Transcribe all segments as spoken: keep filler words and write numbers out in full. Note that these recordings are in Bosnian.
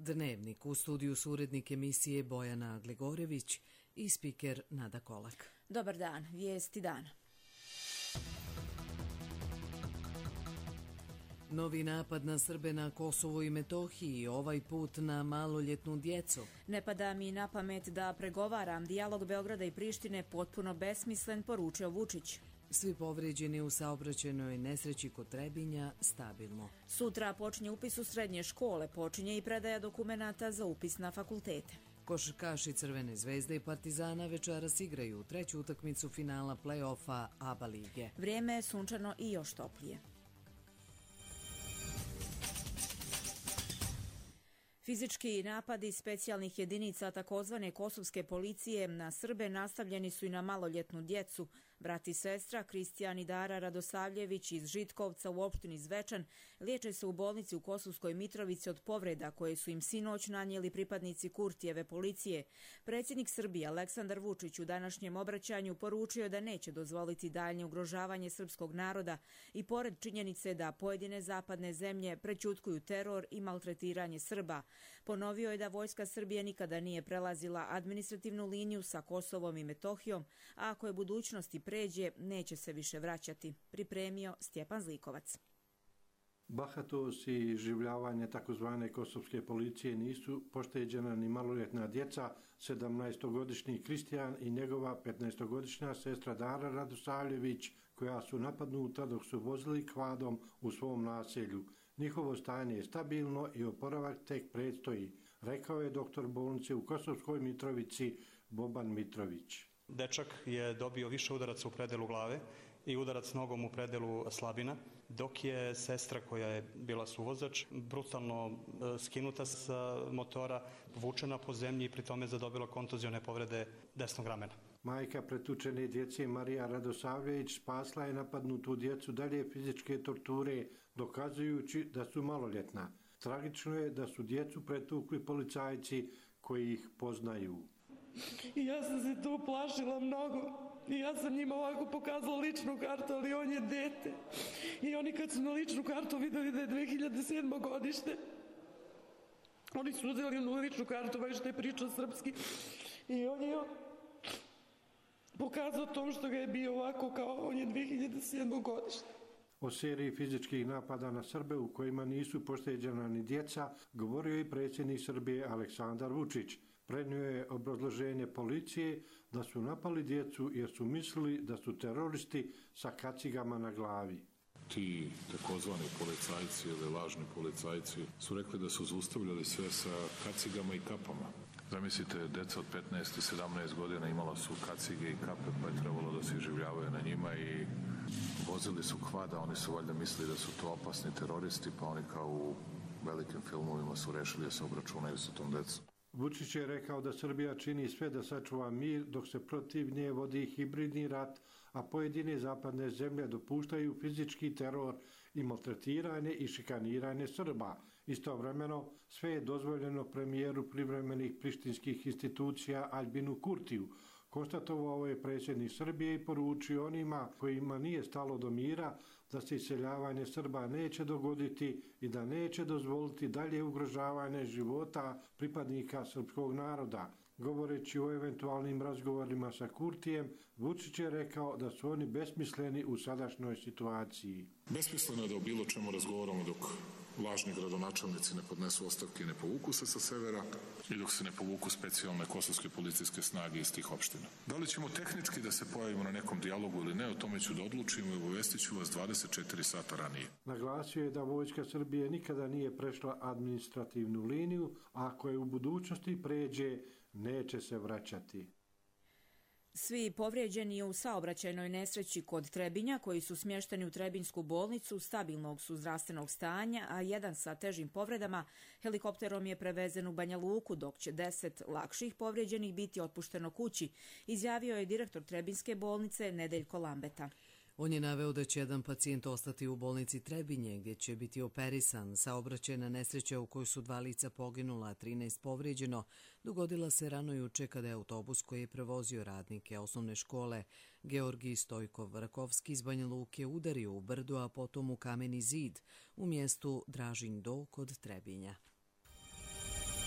Dnevnik, u studiju su urednik emisije Bojana Gligorević i spiker Nada Kolak. Dobar dan, vijesti dana. Novi napad na Srbe na Kosovu i Metohiji, ovaj put na maloljetnu djecu. Ne pada mi na pamet da pregovaram, dijalog Beograda i Prištine potpuno besmislen, poručio Vučić. Svi povrijeđeni u saobraćajnoj nesreći kod Trebinja stabilno. Sutra počinje upis u srednje škole, počinje i predaja dokumenata za upis na fakultete. Košarkaši Crvene zvezde i Partizana večeras igraju treću utakmicu finala play-offa A B A lige. Vrijeme je sunčano i još toplije. Fizički napadi specijalnih jedinica takozvane kosovske policije na Srbe nastavljeni su i na maloljetnu djecu. Brat i sestra Kristijan i Dara Radosavljević iz Žitkovca u opštini Zvečan liječe se u bolnici u Kosovskoj Mitrovici od povreda koje su im sinoć nanijeli pripadnici Kurtijeve policije. Predsjednik Srbije Aleksandar Vučić u današnjem obraćanju poručio da neće dozvoliti daljnje ugrožavanje srpskog naroda i pored činjenice da pojedine zapadne zemlje prećutkuju teror i maltretiranje Srba. Ponovio je da vojska Srbije nikada nije prelazila administrativnu liniju sa Kosovom i Metohijom, a ako je budućnosti pređe, neće se više vraćati. Pripremio Stjepan Zlikovac. Bahatost i iživljavanje takozvane kosovske policije nisu pošteđena ni maloljetna djeca, sedamnaestogodišnji Kristijan i njegova petnaestogodišnja sestra Dara Radosavljević, koja su napadnuta dok su vozili kvadom u svom naselju. Njihovo stanje je stabilno i oporavak tek predstoji, rekao je doktor bolnice u Kosovskoj Mitrovici Boban Mitrović. Dečak je dobio više udaraca u predelu glave i udarac nogom u predelu slabina, dok je sestra koja je bila suvozač brutalno skinuta sa motora, vučena po zemlji i pri tome zadobila kontuzione povrede desnog ramena. Majka pretučene djece Marija Radosavljević spasla je napadnutu djecu dalje fizičke torture, dokazujući da su maloljetna. Tragično je da su djecu pretukli policajci koji ih poznaju. I ja sam se tu plašila mnogo i ja sam njima ovako pokazala ličnu kartu, ali on je dete. I oni kad su na ličnu kartu videli da je dve hiljade sedmo godište, oni su uzeli na ličnu kartu, već što je pričao srpski, i on je pokazao tom što ga je bio ovako kao on je dve hiljade sedmo godište. O seriji fizičkih napada na Srbe u kojima nisu pošteđena ni djeca govorio i predsjednik Srbije Aleksandar Vučić. Prenio je obrazloženje policije da su napali djecu jer su mislili da su teroristi sa kacigama na glavi. Ti takozvani policajci ili lažni policajci su rekli da su zaustavljali sve sa kacigama i kapama. Zamislite, deca od petnaest i sedamnaest godina imala su kacige i kape pa je trebalo da se iživljavaju na njima i vozili su kvada, oni su valjda mislili da su to opasni teroristi, pa oni kao u velikim filmovima su rešili da se obračunaju sa tom decom. Vučić je rekao da Srbija čini sve da sačuva mir dok se protiv nje vodi hibridni rat, a pojedine zapadne zemlje dopuštaju fizički teror i maltretiranje i šikaniranje Srba. Istovremeno sve je dozvoljeno premijeru privremenih prištinskih institucija Aljbinu Kurtiju. Konstatovao je predsjednik Srbije i poručio onima kojima nije stalo do mira da se iseljavanje Srba neće dogoditi i da neće dozvoliti dalje ugrožavanje života pripadnika srpskog naroda. Govoreći o eventualnim razgovorima sa Kurtijem, Vučić je rekao da su oni besmisleni u sadašnjoj situaciji. Besmisleno je da o bilo čemu razgovaramo dok lažni gradonačelnici ne podnesu ostavke i ne povuku se sa severa i dok se ne povuku specijalne kosovske policijske snage iz tih opština. Da li ćemo tehnički da se pojavimo na nekom dijalogu ili ne, o tome ću da odlučimo i obavestit ću vas dvadeset četiri sata ranije. Naglasio je da vojska Srbije nikada nije prešla administrativnu liniju, a ako je u budućnosti pređe, neće se vraćati. Svi povrijeđeni u saobraćajnoj nesreći kod Trebinja, koji su smješteni u Trebinjsku bolnicu, stabilnog su zdravstvenog stanja, a jedan sa težim povredama helikopterom je prevezen u Banja Luku, dok će deset lakših povrijeđenih biti otpušteno kući, izjavio je direktor Trebinjske bolnice Nedeljko Lambeta. On je naveo da će jedan pacijent ostati u bolnici Trebinje, gdje će biti operisan. Saobraćajna nesreća u kojoj su dva lica poginula, a trinaest povrijeđeno, dogodila se rano juče kada je autobus koji je prevozio radnike osnovne škole Georgij Stojkov Rakovski iz Banja Luke udario u brdo, a potom u kameni zid u mjestu Dražin Do kod Trebinja.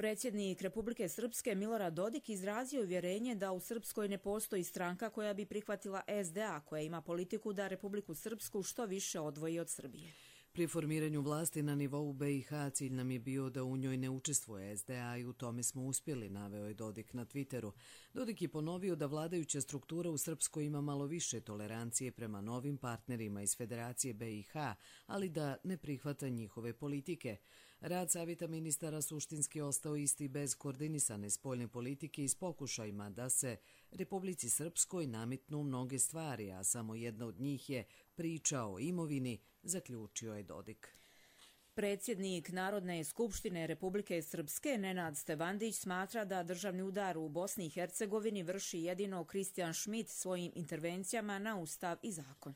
Predsjednik Republike Srpske Milorad Dodik izrazio uvjerenje da u Srpskoj ne postoji stranka koja bi prihvatila es de a, koja ima politiku da Republiku Srpsku što više odvoji od Srbije. Pri formiranju vlasti na nivou be i ha cilj nam je bio da u njoj ne učestvuje es de a i u tome smo uspjeli, naveo je Dodik na Twitteru. Dodik je ponovio da vladajuća struktura u Srpskoj ima malo više tolerancije prema novim partnerima iz Federacije be i ha, ali da ne prihvata njihove politike. Rad savjeta ministara suštinski ostao isti bez koordinisane spoljne politike i s pokušajima da se Republici Srpskoj nametnu mnoge stvari, a samo jedna od njih je priča o imovini, zaključio je Dodik. Predsjednik Narodne skupštine Republike Srpske Nenad Stevandić smatra da državni udar u Bosni i Hercegovini vrši jedino Kristijan Šmit svojim intervencijama na Ustav i zakon.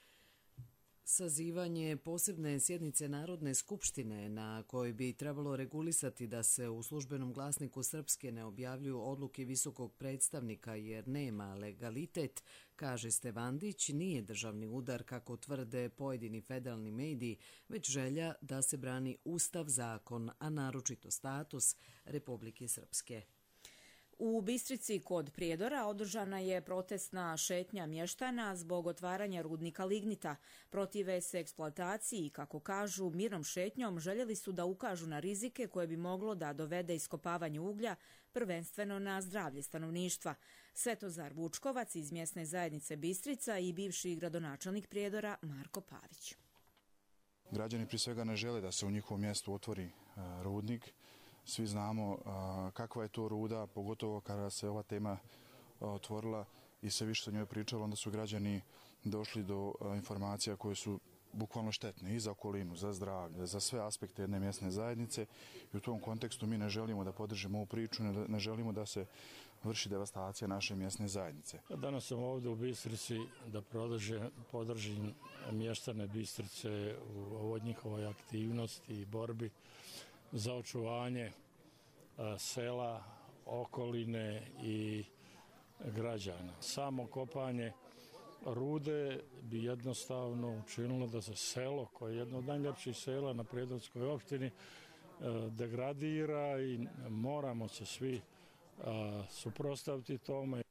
Sazivanje posebne sjednice Narodne skupštine na kojoj bi trebalo regulisati da se u službenom glasniku Srpske ne objavljuju odluke visokog predstavnika jer nema legalitet, kaže Stevandić, nije državni udar kako tvrde pojedini federalni mediji, već želja da se brani Ustav, zakon, a naročito status Republike Srpske. U Bistrici kod Prijedora održana je protestna šetnja mještana zbog otvaranja rudnika lignita. Protive se eksploataciji i, kako kažu, mirnom šetnjom željeli su da ukažu na rizike koje bi moglo da dovede iskopavanje uglja, prvenstveno na zdravlje stanovništva. Svetozar Vučkovac iz mjesne zajednice Bistrica i bivši gradonačelnik Prijedora Marko Pavić. Građani prije svega ne žele da se u njihovom mjestu otvori rudnik. Svi znamo a, kakva je to ruda, pogotovo kada se ova tema a, otvorila i sve više o njoj pričalo, onda su građani došli do a, informacija koje su bukvalno štetne i za okolinu, za zdravlje, za sve aspekte jedne mjesne zajednice i u tom kontekstu mi ne želimo da podržimo ovu priču, ne, ne želimo da se vrši devastacija naše mjesne zajednice. Danas sam ovdje u Bistrici da podržim mještane Bistrice u ovoj njihovoj aktivnosti i borbi za očuvanje a, sela, okoline i građana. Samo kopanje rude bi jednostavno učinilo da se selo, koje je jedno od najljepših sela na Prijedorskoj opštini, a, degradira i moramo se svi a, suprotstaviti tome.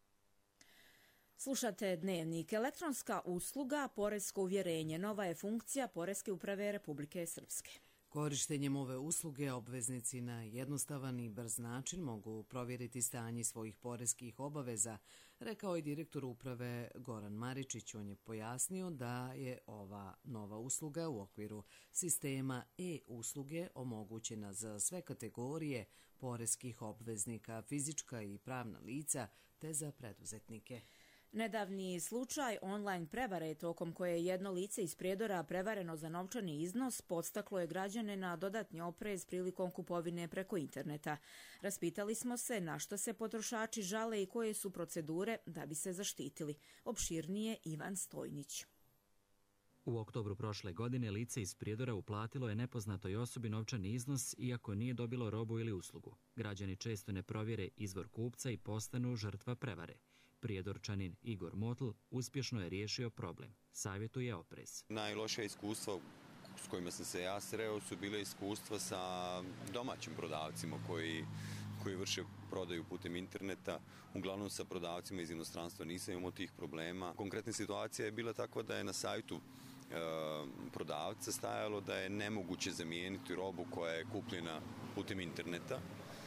Slušate Dnevnik. Elektronska usluga Poresko uvjerenje nova je funkcija Poreske uprave Republike Srpske. Korištenjem ove usluge obveznici na jednostavan i brz način mogu provjeriti stanje svojih poreskih obaveza, rekao je direktor uprave Goran Maričić. On je pojasnio da je ova nova usluga u okviru sistema e-usluge omogućena za sve kategorije poreskih obveznika, fizička i pravna lica, te za preduzetnike. Nedavni slučaj online prevare tokom koje je jedno lice iz Prijedora prevareno za novčani iznos podstaklo je građane na dodatni oprez prilikom kupovine preko interneta. Raspitali smo se na što se potrošači žale i koje su procedure da bi se zaštitili. Opširnije Ivan Stojnić. U oktobru prošle godine lice iz Prijedora uplatilo je nepoznatoj osobi novčani iznos iako nije dobilo robu ili uslugu. Građani često ne provjere izvor kupca i postanu žrtva prevare. Prijedorčanin Igor Motl uspješno je riješio problem. Savjetuje oprez. Najlošije iskustva s kojima sam se ja sreo su bile iskustva sa domaćim prodavcima koji, koji vrše prodaju putem interneta. Uglavnom sa prodavcima iz inostranstva nisam imao tih problema. Konkretna situacija je bila takva da je na sajtu e, prodavca stajalo da je nemoguće zamijeniti robu koja je kupljena putem interneta.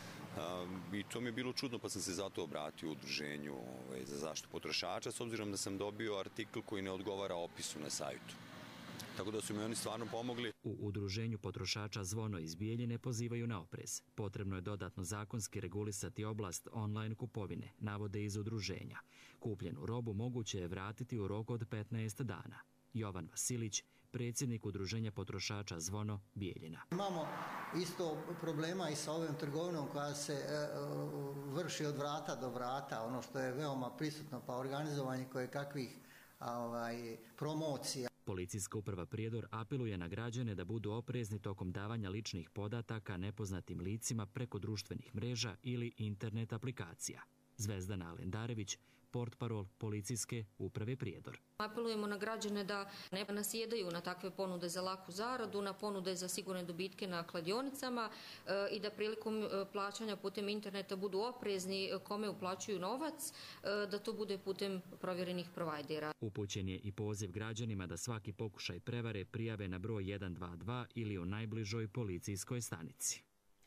Uh, I to mi je bilo čudno, pa sam se zato obratio u udruženju ovaj, za zaštitu potrošača, s obzirom da sam dobio artikl koji ne odgovara opisu na sajtu. Tako da su mi oni stvarno pomogli. U udruženju potrošača Zvono iz Bijeljine pozivaju na oprez. Potrebno je dodatno zakonski regulisati oblast online kupovine, navode iz udruženja. Kupljenu robu moguće je vratiti u roku od petnaest dana. Jovan Vasilić, predsjednik udruženja potrošača Zvono Bijeljina. Imamo isto problema i sa ovim trgovinom koja se e, vrši od vrata do vrata, ono što je veoma prisutno, pa organizovanje koje kakvih ovaj, promocija. Policijska uprava Prijedor apeluje na građane da budu oprezni tokom davanja ličnih podataka nepoznatim licima preko društvenih mreža ili internet aplikacija. Zvezdana Alendarević, portparol Policijske uprave Prijedor. Apelujemo na građane da ne nasjedaju na takve ponude za laku zaradu, na ponude za sigurne dobitke na kladionicama i da prilikom plaćanja putem interneta budu oprezni kome uplaćuju novac, da to bude putem provjerenih provajdera. Upućen je i poziv građanima da svaki pokušaj prevare prijave na broj jedan dva dva ili u najbližoj policijskoj stanici.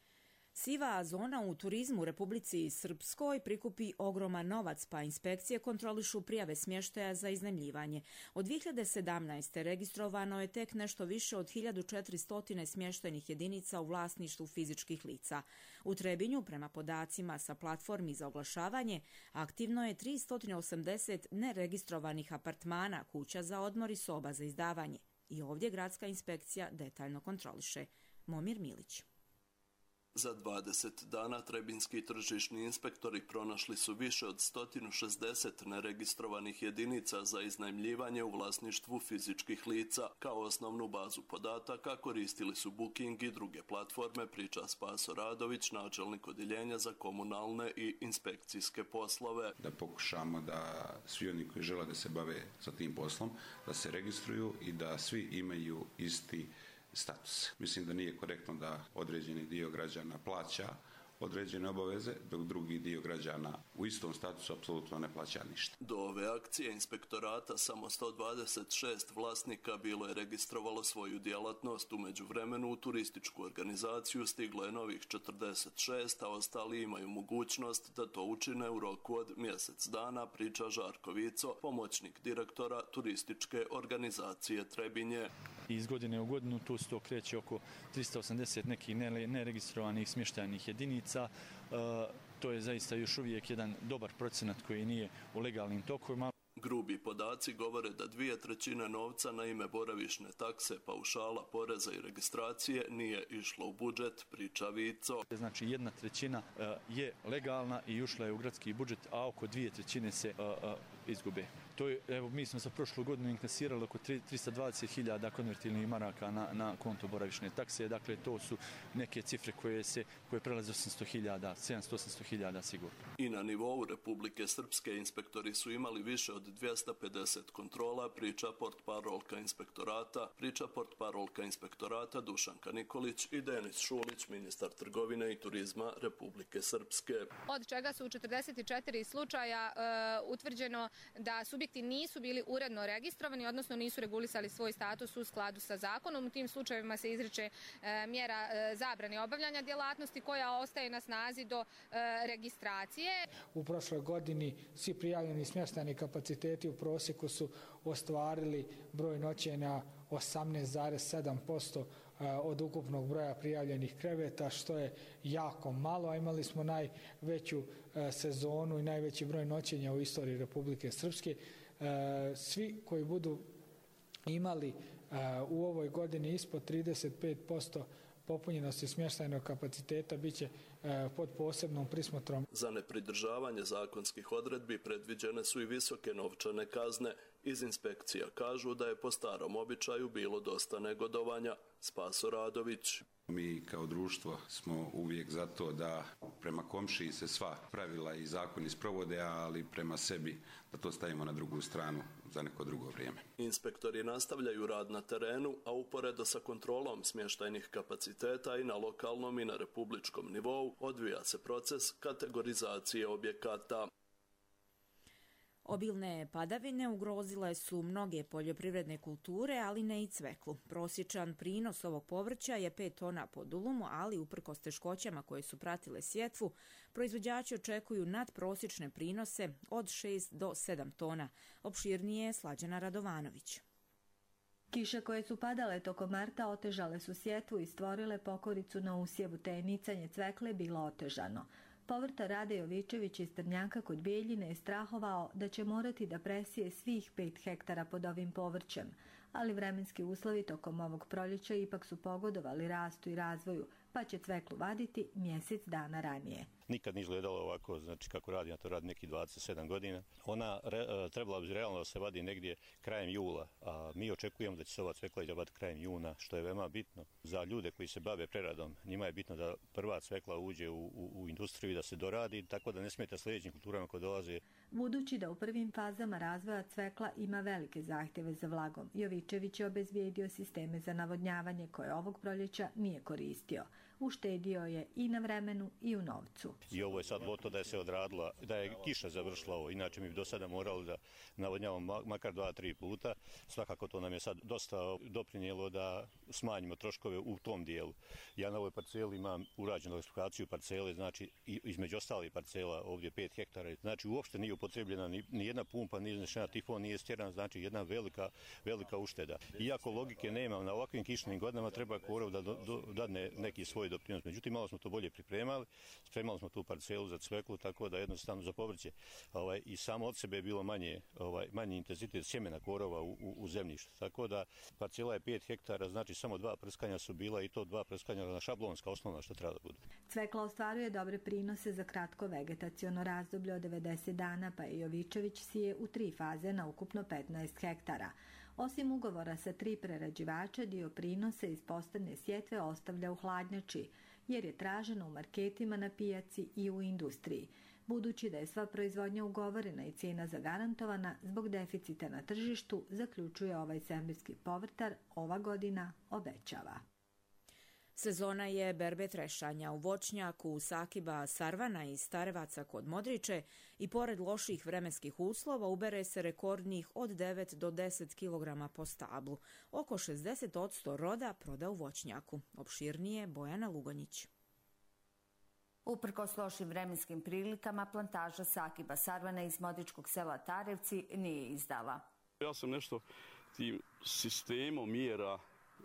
Siva zona u turizmu u Republici Srpskoj prikupi ogroman novac, pa inspekcije kontrolišu prijave smještaja za iznajmljivanje. Od dvije hiljade sedamnaeste. registrovano je tek nešto više od hiljadu četiristo smještajnih jedinica u vlasništvu fizičkih lica. U Trebinju, prema podacima sa platformi za oglašavanje, aktivno je tristo osamdeset neregistrovanih apartmana, kuća za odmor i soba za izdavanje. I ovdje gradska inspekcija detaljno kontroliše. Momir Milić. Za dvadeset dana trebinski tržišni inspektori pronašli su više od sto šezdeset neregistrovanih jedinica za iznajmljivanje u vlasništvu fizičkih lica. Kao osnovnu bazu podataka koristili su Booking i druge platforme, priča Spaso Radović, načelnik odjeljenja za komunalne i inspekcijske poslove. Da pokušamo da svi oni koji žele da se bave sa tim poslom, da se registruju i da svi imaju isti status. Mislim da nije korektno da određeni dio građana plaća određene obaveze, dok drugi dio građana u istom statusu apsolutno ne plaća ništa. Do ove akcije inspektorata samo sto dvadeset šest vlasnika bilo je registrovalo svoju djelatnost. U međuvremenu u turističku organizaciju stiglo je novih četrdeset šest, a ostali imaju mogućnost da to učine u roku od mjesec dana, priča Žarko Vico, pomoćnik direktora turističke organizacije Trebinje. Iz godine u godinu tu se to kreće oko tristo osamdeset nekih neregistrovanih smještajnih jedinica. To je zaista još uvijek jedan dobar procenat koji nije u legalnim tokovima. Grubi podaci govore da dvije trećine novca na ime boravišne takse, paušala, poreza i registracije nije išlo u budžet, priča Vico. Znači jedna trećina je legalna i ušla je u gradski budžet, a oko dvije trećine se izgube. To je, evo, mi smo za prošlu godinu inkasirali oko tristo dvadeset hiljada konvertibilnih maraka na, na konto boravišne takse. Dakle, to su neke cifre koje se koje prelaze osamsto hiljada, sedamsto osamsto hiljada sigurno. I na nivou Republike Srpske inspektori su imali više od dvjesto pedeset kontrola, priča portparolka inspektorata, priča portparolka inspektorata Dušanka Nikolić i Denis Šulić, ministar trgovine i turizma Republike Srpske. Od čega su u četrdeset četiri slučaja uh, utvrđeno da subjekti nisu bili uredno registrovani, odnosno nisu regulisali svoj status u skladu sa zakonom. U tim slučajevima se izriče e, mjera e, zabrane obavljanja djelatnosti koja ostaje na snazi do e, registracije. U prošloj godini svi prijavljeni smještajni kapaciteti u prosjeku su ostvarili broj noćenja osamnaest zarez sedam posto od ukupnog broja prijavljenih kreveta, što je jako malo, a imali smo najveću sezonu i najveći broj noćenja u istoriji Republike Srpske. Svi koji budu imali u ovoj godini ispod trideset pet posto popunjenosti smještajnog kapaciteta biće pod posebnom prismotrom. Za nepridržavanje zakonskih odredbi predviđene su i visoke novčane kazne. Iz inspekcija kažu da je po starom običaju bilo dosta negodovanja. Spaso Radović. Mi kao društvo smo uvijek za to da prema komšiji se sva pravila i zakoni sprovode, ali prema sebi da to stavimo na drugu stranu za neko drugo vrijeme. Inspektori nastavljaju rad na terenu, a uporedo sa kontrolom smještajnih kapaciteta i na lokalnom i na republičkom nivou odvija se proces kategorizacije objekata. Obilne padavine ugrozile su mnoge poljoprivredne kulture, ali ne i cveklu. Prosječan prinos ovog povrća je pet tona po dulumu, ali uprkos teškoćama koje su pratile sjetvu, proizvođači očekuju nadprosječne prinose od šest do sedam tona. Opširnije je Slađana Radovanović. Kiše koje su padale tokom marta otežale su sjetvu i stvorile pokoricu na usjevu, te je nicanje cvekle bilo otežano. Povrtar Rade Jovičević iz Trnjaka kod Bijeljine je strahovao da će morati da presije svih pet hektara pod ovim povrćem, ali vremenski uslovi tokom ovog proljeća ipak su pogodovali rastu i razvoju, pa će cveklu vaditi mjesec dana ranije. Nikad nije izgledalo ovako, znači kako radi, ja to radi neki dvadeset sedam godina. Ona re, trebala bi realno da se vadi negdje krajem jula, a mi očekujemo da će se ova cvekla vaditi krajem juna, što je veoma bitno. Za ljude koji se bave preradom, njima je bitno da prva cvekla uđe u, u, u industriju i da se doradi, tako da ne smeta sljedećim kulturama koje dolaze. Budući da u prvim fazama razvoja cvekla ima velike zahtjeve za vlagom, Jovičević je obezbijedio sisteme za navodnjavanje koje ovog proljeća nije koristio. Uštedio je i na vremenu i u novcu. I ovo je sad loto da je se odradila, da je kiša završila ovo, inače mi bi do sada morali da navodnjavamo makar dva, tri puta. Svakako to nam je sad dosta doprinijelo da smanjimo troškove u tom dijelu. Ja na ovoj parceli imam urađenu elektrifikaciju parcele, znači između ostalih parcela ovdje pet hektara. Znači uopšte nije upotrebljena ni, ni jedna pumpa, ni iznešena tifon, nije stjeran, znači jedna velika, velika ušteda. Iako logike nema, na ovakvim kišnim godinama treba korov da do, do, dadne neki svoj doprinos. Međutim, malo smo to bolje pripremali, spremali smo tu parcelu za cveklu, tako da jednostavno za povrće ovaj, i samo od sebe je bilo manje, ovaj, manji intenzitet sjemena korova u, u, u zemljištu. Tako da parcela je pet hektara, znači samo dva prskanja su bila i to dva prskanja na šablonska osnovna što treba da bude. Cvekla ostvaruje dobre prinose za kratko vegetaciono razdoblje od devedeset dana, pa je Jovičević sije u tri faze na ukupno petnaest hektara. Osim ugovora sa tri prerađivača, dio prinose iz postavne sjetve ostavlja u hladnjači, jer je traženo u marketima, na pijaci i u industriji. Budući da je sva proizvodnja ugovorena i cijena zagarantovana, zbog deficita na tržištu, zaključuje ovaj svemirski povrtar, ova godina obećava. Sezona je berbe trešanja u voćnjaku Sakiba Sarvana iz Starevaca kod Modriče i pored loših vremenskih uslova ubere se rekordnih od devet do deset kilograma po stablu. Oko šezdeset posto roda proda u voćnjaku. Opširnije Bojana Lugonjić. Uprkos lošim vremenskim prilikama, plantaža Sakiba Sarvana iz Modričkog sela Tarevci nije izdala. Ja sam nešto tim sistemom mjera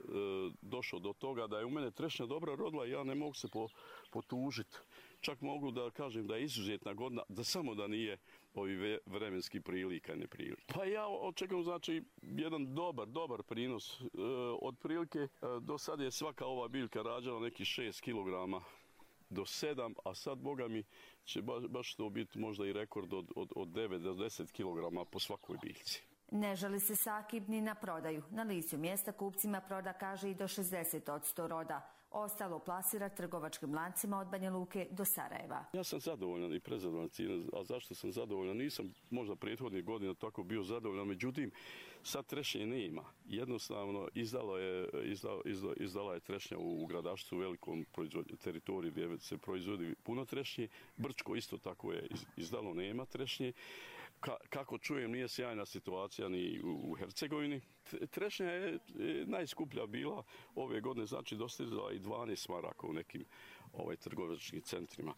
došao do toga da je u mene trešnja dobra rodila i ja ne mogu se potužiti. Čak mogu da kažem da je izuzetna godina, da samo da nije ovi vremenski prilika i neprilika. Pa ja očekujem znači jedan dobar, dobar prinos. E, od prilike e, do sad je svaka ova biljka rađala neki šest kilograma do sedam, a sad, boga mi, će baš, baš to biti možda i rekord od, od, od devet do deset kilograma po svakoj biljci. Ne želi se Sakib ni na prodaju. Na licu mjesta kupcima proda, kaže, i do šezdeset posto roda. Ostalo plasira trgovačkim lancima od Banja Luke do Sarajeva. Ja sam zadovoljan i prezadovoljan cijena, a zašto sam zadovoljan? Nisam možda prethodnih godina tako bio zadovoljan, međutim sad trešnje nema. Jednostavno izdalo je, izdala, izdala, izdala je trešnja u gradašcu, u velikom teritoriju gdje se proizvodi puno trešnje. Brčko isto tako je izdalo, nema trešnje. Ka, kako čujem, nije sjajna situacija ni u Hercegovini. Trešnja je najskuplja bila ove godine, znači dostizala i dvanaest maraka u nekim ovaj, trgovačkim centrima.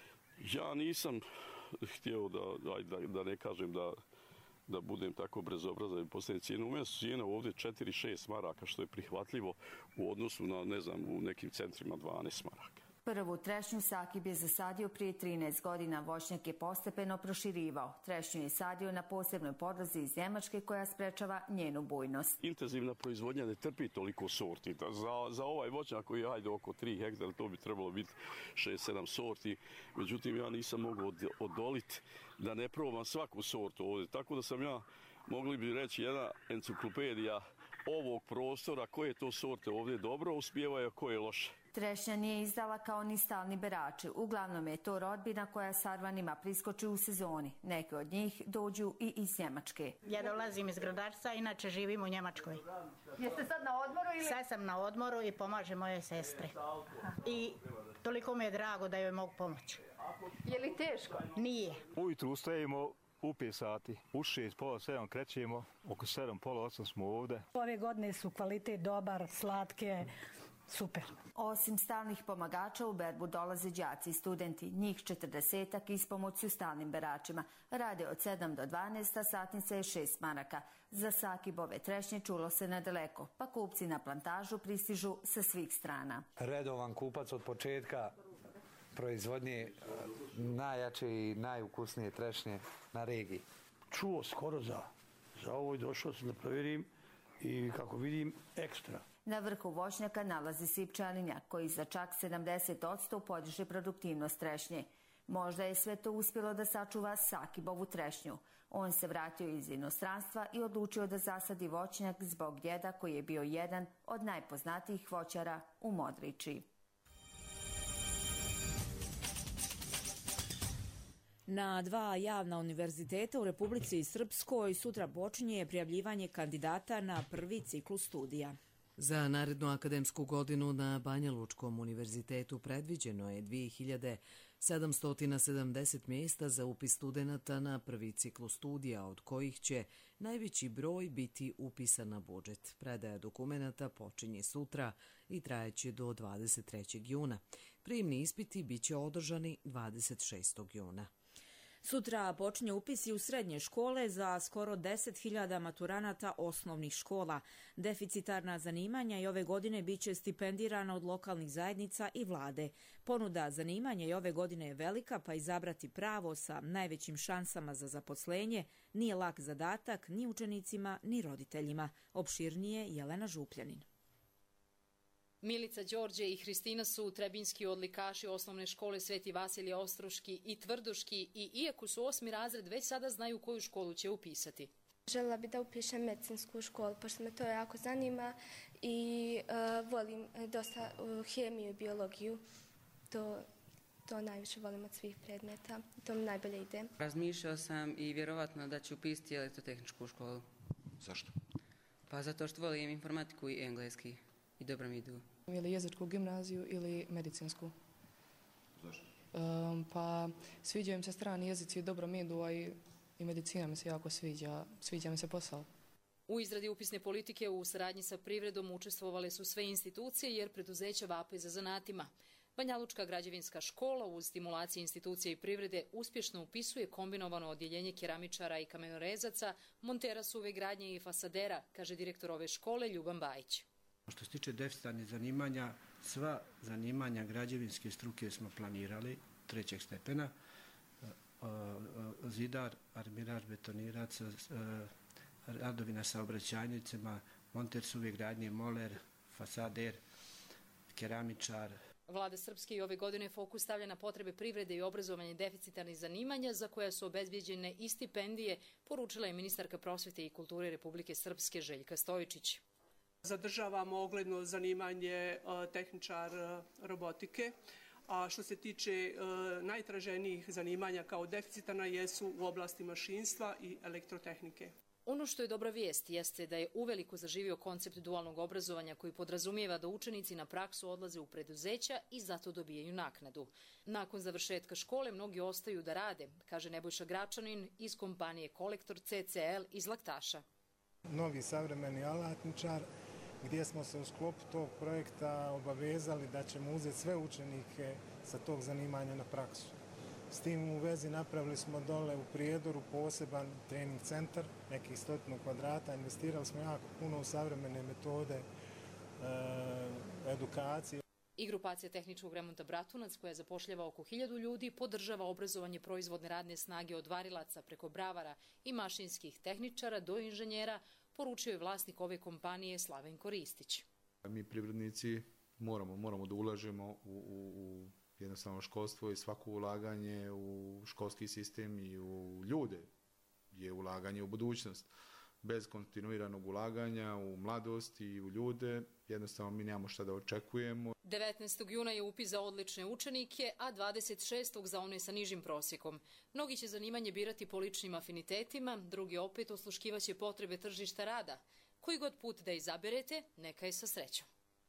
Ja nisam htio da, da, da ne kažem da, da budem tako brezobrazan i postavim cijenu. U mene su cijena ovdje četiri šest maraka, što je prihvatljivo u odnosu na, ne znam, u nekim centrima dvanaest maraka. Prvu trešnju Sakib je zasadio prije trinaest godina. Voćnjak je postepeno proširivao. Trešnju je sadio na posebnoj podlozi iz Njemačke koja sprečava njenu bujnost. Intenzivna proizvodnja ne trpi toliko sorti. Za, za ovaj voćnjak koji je ajde oko tri hektara, to bi trebalo biti šest sedam sorti. Međutim, ja nisam mogao odoliti da ne probam svaku sortu ovdje. Tako da sam ja, mogli bi reći, jedna enciklopedija ovog prostora, koje to sorte ovdje dobro uspijevaju, a koje loše. Trešnja nije izdala kao ni stalni berači. Uglavnom je to rodbina koja Sarvanima priskoči u sezoni. Neke od njih dođu i iz Njemačke. Ja dolazim iz Gradarca, inače živim u Njemačkoj. Jeste sad na odmoru ili? Sad sam na odmoru i pomažem moje sestre. I toliko mi je drago da joj mogu pomoći. Je li teško? Nije. Ujutru ustajemo u pet sati. U šest, pola sedam krećemo, oko sedam, pola osam smo ovdje. Ove godine su kvalitet dobar, slatke, super. Osim stalnih pomagača u berbu dolaze đaci i studenti, njih četrdesetak ispomoć su stalnim beračima. Rade od sedam do dvanaest, a satnica je šest maraka. Za Sakibove trešnje čulo se nadaleko, pa kupci na plantažu pristižu sa svih strana. Redovan kupac od početka proizvodnje najjače i najukusnije trešnje na regiji. Čuo skoro za, za ovo i došao sam da provjerim i kako vidim ekstra. Na vrhu voćnjaka nalazi se i pčelinjak koji za čak sedamdeset posto podiže produktivnost trešnje. Možda je sve to uspjelo da sačuva Sakibovu trešnju. On se vratio iz inostranstva i odlučio da zasadi voćnjak zbog djeda koji je bio jedan od najpoznatijih voćara u Modriči. Na dva javna univerziteta u Republici Srpskoj sutra počinje prijavljivanje kandidata na prvi ciklus studija. Za narednu akademsku godinu na Banja Lučkom univerzitetu predviđeno je dvije hiljade sedamsto sedamdeset mjesta za upis studenata na prvi ciklus studija, od kojih će najveći broj biti upisan na budžet. Predaja dokumenata počinje sutra i trajeće do dvadeset trećeg juna. Prijemni ispiti biće održani dvadeset šestog juna. Sutra počinje upis i u srednje škole za skoro deset hiljada maturanata osnovnih škola. Deficitarna zanimanja i ove godine biće stipendirana od lokalnih zajednica i vlade. Ponuda zanimanja i ove godine je velika, pa izabrati pravo sa najvećim šansama za zaposlenje nije lak zadatak ni učenicima ni roditeljima. Opširnije Jelena Župljanin. Milica, Đorđe i Hristina su trebinjski odlikaši osnovne škole Sveti Vasilije Ostroški i Tvrdoški i iako su osmi razred, već sada znaju koju školu će upisati. Željela bi da upišem medicinsku školu, pošto me to jako zanima i uh, volim dosta uh, hemiju i biologiju. To, to najviše volim od svih predmeta. To mi najbolje ide. Razmišljao sam i vjerovatno da ću upisati elektrotehničku školu. Zašto? Pa zato što volim informatiku i engleski i dobro mi idu. Ili jezičku gimnaziju ili medicinsku. Zašto? Um, pa sviđaju mi se strani jezici i dobro mi idu, a i, i medicina mi se jako sviđa. Sviđa mi se posao. U izradi upisne politike u saradnji sa privredom učestvovale su sve institucije jer preduzeća vape za zanatima. Banjalučka građevinska škola uz stimulacije institucije i privrede uspješno upisuje kombinovano odjeljenje keramičara i kamenorezaca, montera suve gradnje i fasadera, kaže direktor ove škole Ljuban Bajić. Što se tiče deficitarnih zanimanja, sva zanimanja građevinske struke smo planirali trećeg stepena. Zidar, armirač, betonirac, radovi na saobraćajnicama, monter suve gradnje, moler, fasader, keramičar. Vlada Srpske i ove godine fokus stavlja na potrebe privrede i obrazovanje deficitarnih zanimanja za koja su obezbijeđene i stipendije, poručila je ministarka prosvete i kulture Republike Srpske Željka Stojičić. Zadržavamo ogledno zanimanje tehničar robotike, a što se tiče najtraženijih zanimanja kao deficitarna jesu u oblasti mašinstva i elektrotehnike. Ono što je dobra vijest jeste da je uveliko zaživio koncept dualnog obrazovanja koji podrazumijeva da učenici na praksu odlaze u preduzeća i zato dobijaju naknadu. Nakon završetka škole mnogi ostaju da rade, kaže Nebojša Gračanin iz kompanije Kolektor C C L iz Laktaša. Novi savremeni alatničar, gdje smo se u sklopu tog projekta obavezali da ćemo uzeti sve učenike sa tog zanimanja na praksu. S tim u vezi napravili smo dole u Prijedoru poseban trening centar, nekih stotinu kvadrata, investirali smo jako puno u savremene metode, edukacije. I grupacija tehničkog remonta Bratunac, koja zapošljava oko hiljadu ljudi, podržava obrazovanje proizvodne radne snage od varilaca preko bravara i mašinskih tehničara do inženjera, poručio je vlasnik ove kompanije Slavenko Ristić. Mi privrednici moramo, moramo da ulažemo u, u, u jednostavno školstvo i svako ulaganje u školski sistem i u ljude je ulaganje u budućnost. Bez kontinuiranog ulaganja u mladost i u ljude jednostavno mi nemamo šta da očekujemo. devetnaestog juna je upis za odlične učenike, a dvadeset šestog za one sa nižim prosjekom. Mnogi će zanimanje birati po ličnim afinitetima, drugi opet osluškivaće potrebe tržišta rada. Koji god put da izaberete, neka je sa srećom.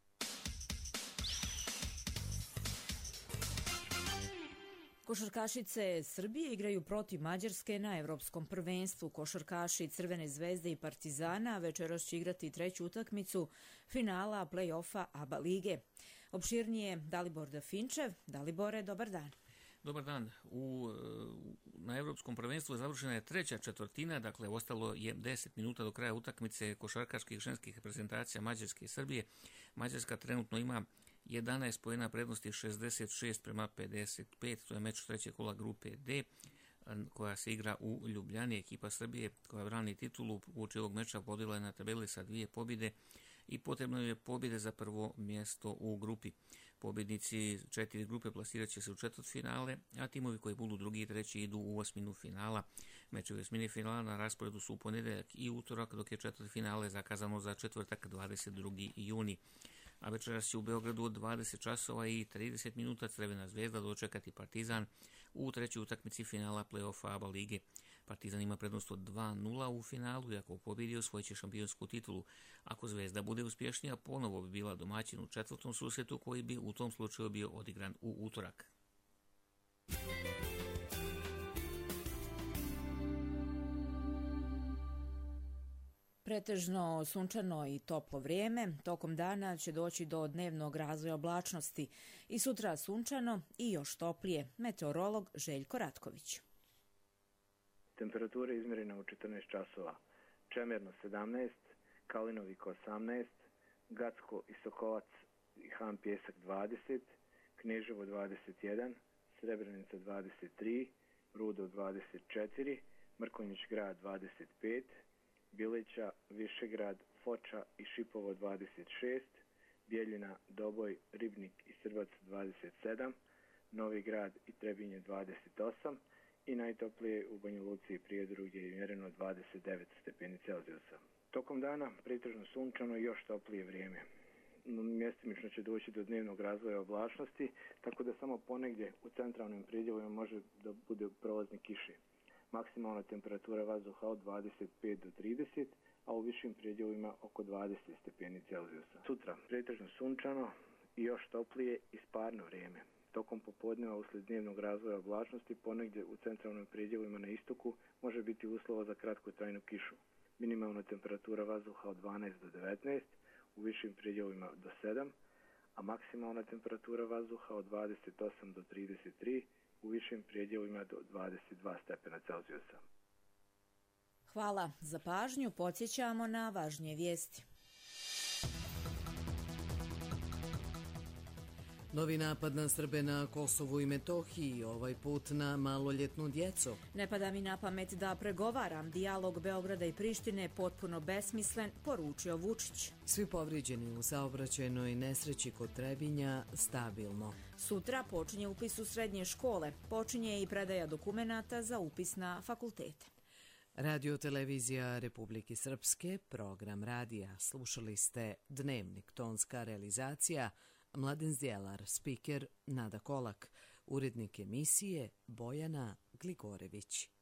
Košarkašice Srbije igraju protiv Mađarske na Evropskom prvenstvu. Košarkaši Crvene zvezde i Partizana večeras će igrati treću utakmicu finala play-offa A B A lige. Opširnije Dalibor Dafinčev. Dalibore, dobar dan. Dobar dan. U, na Evropskom prvenstvu završena je treća četvrtina, dakle ostalo je deset minuta do kraja utakmice košarkaških ženskih reprezentacija Mađarske i Srbije. Mađarska trenutno ima jedanaest poena prednosti, šezdeset šest prema pedeset pet, to je meč trećeg kola grupe D, koja se igra u Ljubljani. Ekipa Srbije koja brani titulu uoči ovog meča vodila je na tabeli sa dvije pobjede i potrebno je pobjede za prvo mjesto u grupi. Pobjednici četiri grupe plasirat će se u četvrtfinale, a timovi koji budu drugi i treći idu u osminu finala. Mečevi osmine finala na rasporedu su u ponedjeljak i utorak, dok je četvrtfinale zakazano za četvrtak dvadeset drugi juni. A večeras će u Beogradu od dvadeset časova i trideset minuta Crvena zvezda dočekati Partizan u trećoj utakmici finala play-offa A B A lige. Partizan ima prednost od dva nula u finalu i ako pobjedi osvojit će šampionsku titulu. Ako Zvezda bude uspješnija, ponovo bi bila domaćin u četvrtom susretu koji bi u tom slučaju bio odigran u utorak. Pretežno sunčano i toplo vrijeme, tokom dana će doći do dnevnog razvoja oblačnosti i sutra sunčano i još toplije. Meteorolog Željko Ratković. Temperatura je izmjerena u četrnaest časova. Čemerno sedamnaest, Kalinovik osamnaest, Gacko i Sokovac i Han Pjesak dvadeset, Kneževo dvadeset jedan, Srebrenica dvadeset tri, Rudo dvadeset četiri, Mrkonjić grad dvadeset pet, Bileća, Višegrad, Foča i Šipovo dvadeset šest, Bijeljina, Doboj, Ribnik i Srbac dvadeset sedam, Novi grad i Trebinje dvadeset osam i najtoplije u Banja Luci i Prijedoru gdje je mjereno dvadeset devet stepeni Celzijusa. Tokom dana pretežno sunčano i još toplije vrijeme. Mjestimično će doći do dnevnog razvoja oblačnosti, tako da samo ponegdje u centralnim predjelima može da bude prolazne kiše. Maksimalna temperatura vazduha od dvadeset pet do trideset, a u višim predjelima oko dvadeset stepeni Celzijusa. Sutra pretežno sunčano i još toplije i sparno vrijeme. Tokom popodneva uslijed dnevnog razvoja oblačnosti ponegdje u centralnim predjelima na istoku može biti uslova za kratkotrajnu kišu. Minimalna temperatura vazduha od dvanaest do devetnaest, u višim predjelima do sedam, a maksimalna temperatura vazduha od dvadeset osam do trideset tri, u višim predjelima do dvadeset dva stepena Celzijusa. Hvala za pažnju, podsjećamo na važnije vijesti. Novi napad na Srbe na Kosovu i Metohiji, ovaj put na maloljetnu djecu. Ne pada mi na pamet da pregovaram. Dijalog Beograda i Prištine potpuno besmislen, poručio Vučić. Svi povrijeđeni u saobraćajnoj nesreći kod Trebinja stabilno. Sutra počinje upis u srednje škole. Počinje i predaja dokumenata za upis na fakultete. Radio televizija Republike Srpske, program radija. Slušali ste Dnevnik, tonska realizacija Mladen Zdjelar, spiker Nada Kolak, urednik emisije Bojana Gligorević.